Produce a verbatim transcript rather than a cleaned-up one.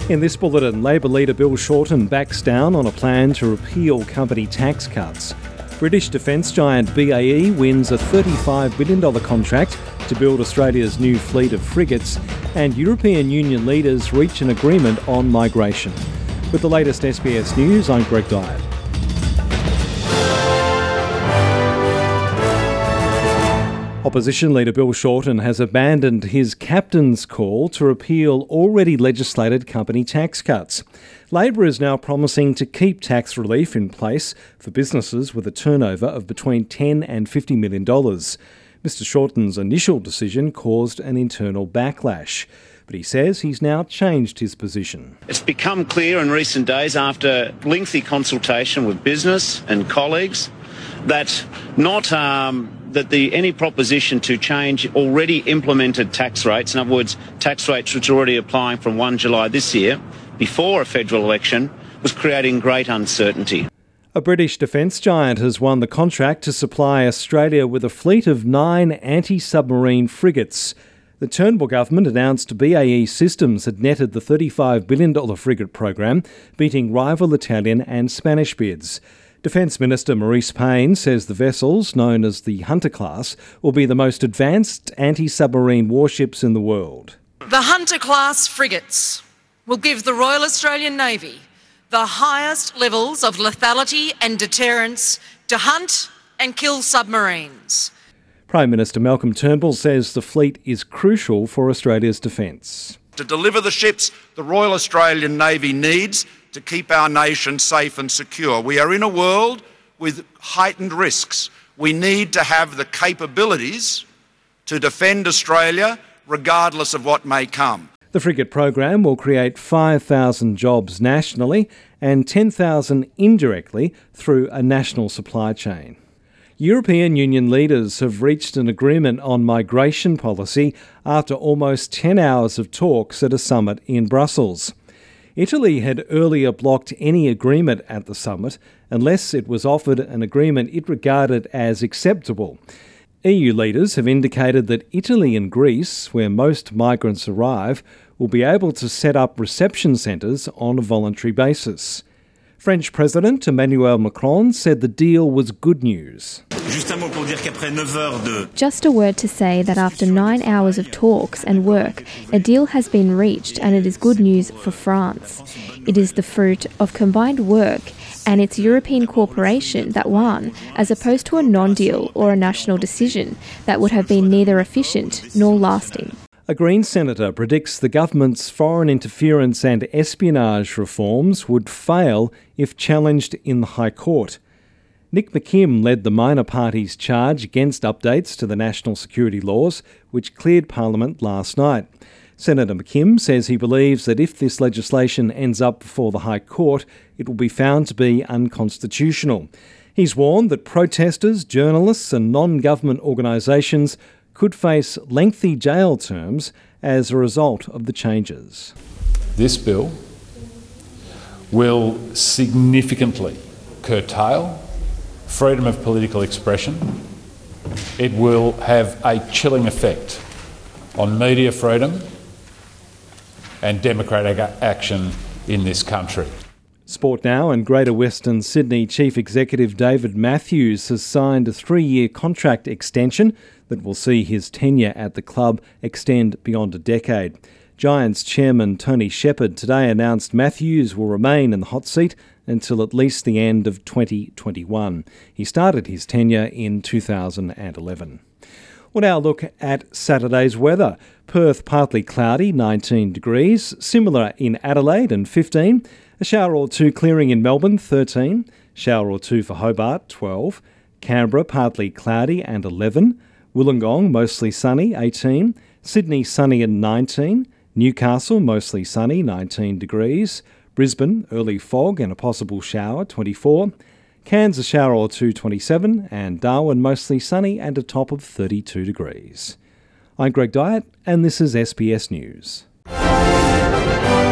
In this bulletin, Labor leader Bill Shorten backs down on a plan to repeal company tax cuts. British defence giant B A E wins a thirty-five billion dollars contract to build Australia's new fleet of frigates, and European Union leaders reach an agreement on migration. With the latest S B S News, I'm Greg Dyatt. Opposition leader Bill Shorten has abandoned his captain's call to repeal already legislated company tax cuts. Labor is now promising to keep tax relief in place for businesses with a turnover of between ten and fifty million dollars. Mr Shorten's initial decision caused an internal backlash, but he says he's now changed his position. It's become clear in recent days, after lengthy consultation with business and colleagues, that not um, that the any proposition to change already implemented tax rates, in other words, tax rates which are already applying from the first of July this year, before a federal election, was creating great uncertainty. A British defence giant has won the contract to supply Australia with a fleet of nine anti-submarine frigates. The Turnbull government announced B A E Systems had netted the thirty-five billion dollars frigate program, beating rival Italian and Spanish bids. Defence Minister Marise Payne says the vessels, known as the Hunter class, will be the most advanced anti-submarine warships in the world. The Hunter class frigates will give the Royal Australian Navy the highest levels of lethality and deterrence to hunt and kill submarines. Prime Minister Malcolm Turnbull says the fleet is crucial for Australia's defence. To deliver the ships the Royal Australian Navy needs to keep our nation safe and secure. We are in a world with heightened risks. We need to have the capabilities to defend Australia regardless of what may come. The frigate program will create five thousand jobs nationally and ten thousand indirectly through a national supply chain. European Union leaders have reached an agreement on migration policy after almost ten hours of talks at a summit in Brussels. Italy had earlier blocked any agreement at the summit unless it was offered an agreement it regarded as acceptable. E U leaders have indicated that Italy and Greece, where most migrants arrive, will be able to set up reception centres on a voluntary basis. French President Emmanuel Macron said the deal was good news. Just a word to say that after nine hours of talks and work, a deal has been reached, and it is good news for France. It is the fruit of combined work and its European cooperation that won, as opposed to a non-deal or a national decision that would have been neither efficient nor lasting. A Green senator predicts the government's foreign interference and espionage reforms would fail if challenged in the High Court. Nick McKim led the minor party's charge against updates to the national security laws, which cleared Parliament last night. Senator McKim says he believes that if this legislation ends up before the High Court, it will be found to be unconstitutional. He's warned that protesters, journalists and non-government organisations could face lengthy jail terms as a result of the changes. This bill will significantly curtail freedom of political expression. It will have a chilling effect on media freedom and democratic action in this country. Sport now, and Greater Western Sydney Chief Executive David Matthews has signed a three-year contract extension that will see his tenure at the club extend beyond a decade. Giants chairman Tony Shepherd today announced Matthews will remain in the hot seat until at least the end of twenty twenty-one. He started his tenure in two thousand eleven. We'll now look at Saturday's weather. Perth partly cloudy, nineteen degrees. Similar in Adelaide and fifteen. A shower or two clearing in Melbourne, thirteen. Shower or two for Hobart, twelve. Canberra partly cloudy and eleven. Wollongong mostly sunny, eighteen. Sydney sunny and nineteen. Newcastle mostly sunny, nineteen degrees. Brisbane early fog and a possible shower, twenty-four. Cairns a shower or two, twenty-seven. And Darwin mostly sunny and a top of thirty-two degrees. I'm Greg Dyatt and this is S B S News.